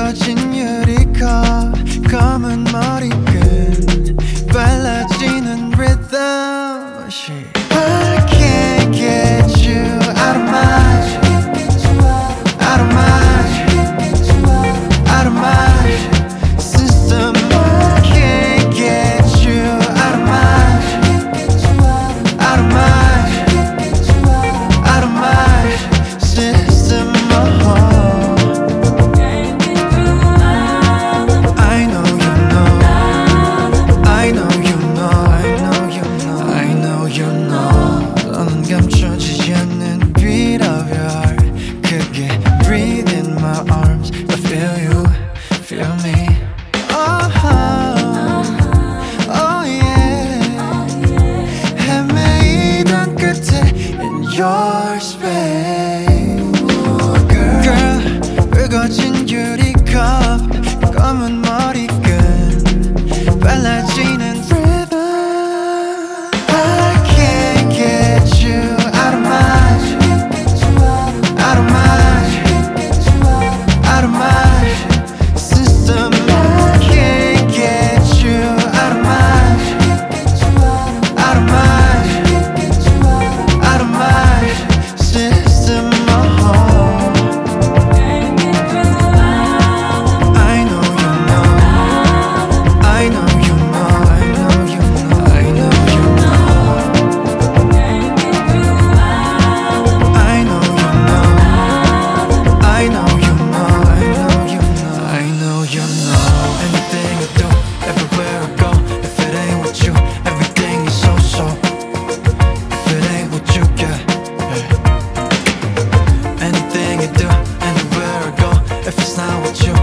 붉어진 유리컵 검은 머리끈 빨라지는 rhythm I can't get you out of my out of my out of my system I can't get you out of my out of my out of my system 감춰지지 않는 beat of your heart 그게 breathe in my arms I feel you, feel me oh yeah 헤매이던 끝에 in your space girl 붉어진 유리컵 검은 머리끈 빨라지는 if it's not what you